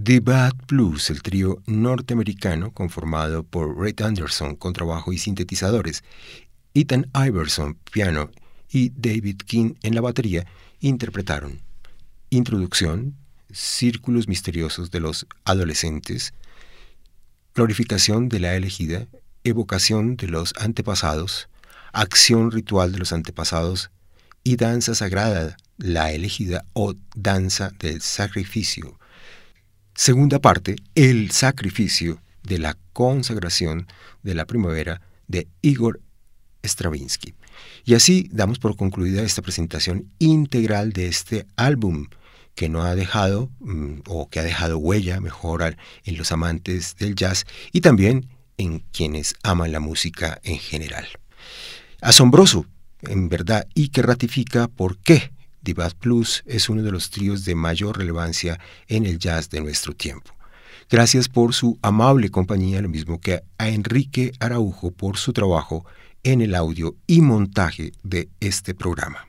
The Bad Blues, el trío norteamericano conformado por Ray Anderson, contrabajo y sintetizadores, Ethan Iverson, piano, y David King en la batería, interpretaron Introducción, Círculos misteriosos de los adolescentes, Glorificación de la elegida, Evocación de los antepasados, Acción ritual de los antepasados y Danza sagrada, la elegida o Danza del sacrificio. Segunda parte, El sacrificio de la consagración de la primavera de Igor Stravinsky. Y así damos por concluida esta presentación integral de este álbum que no ha dejado, o que ha dejado huella mejor en los amantes del jazz y también en quienes aman la música en general. Asombroso, en verdad, y que ratifica por qué The Bad Blues es uno de los tríos de mayor relevancia en el jazz de nuestro tiempo. Gracias por su amable compañía, lo mismo que a Enrique Araujo por su trabajo en el audio y montaje de este programa.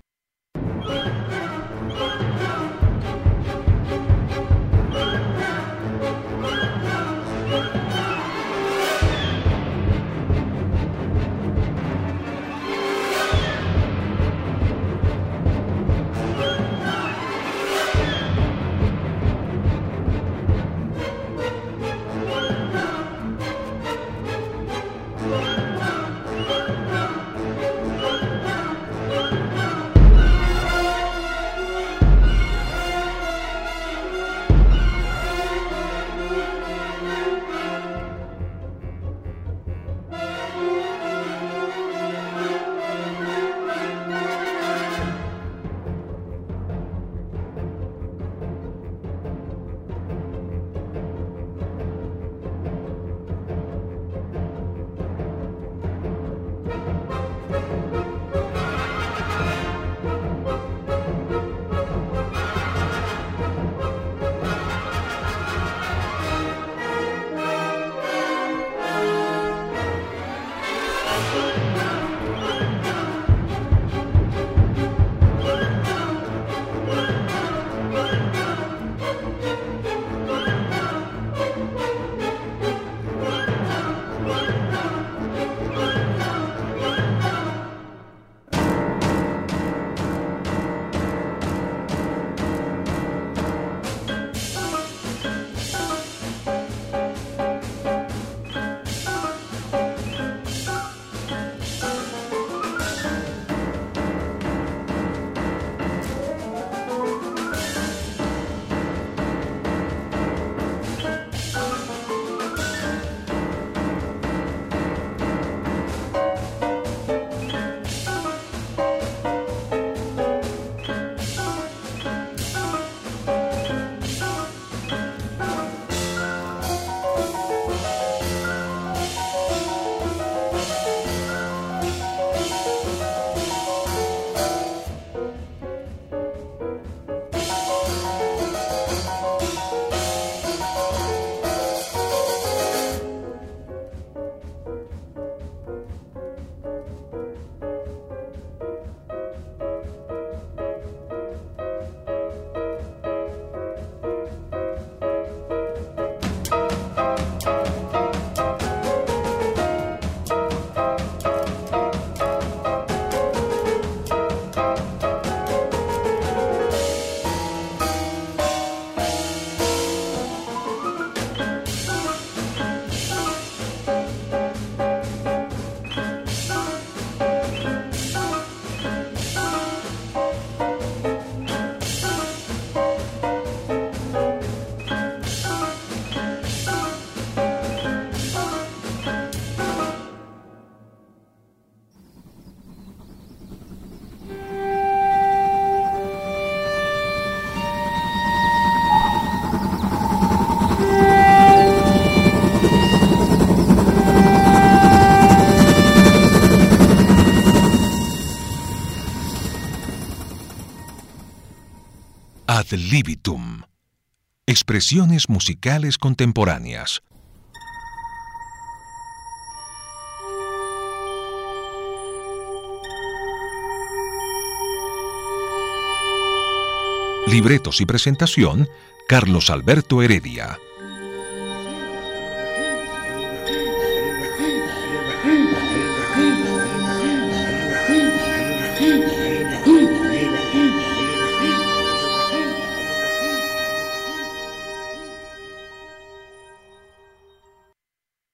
Ad libitum. Expresiones musicales contemporáneas. Libretos y presentación, Carlos Alberto Heredia.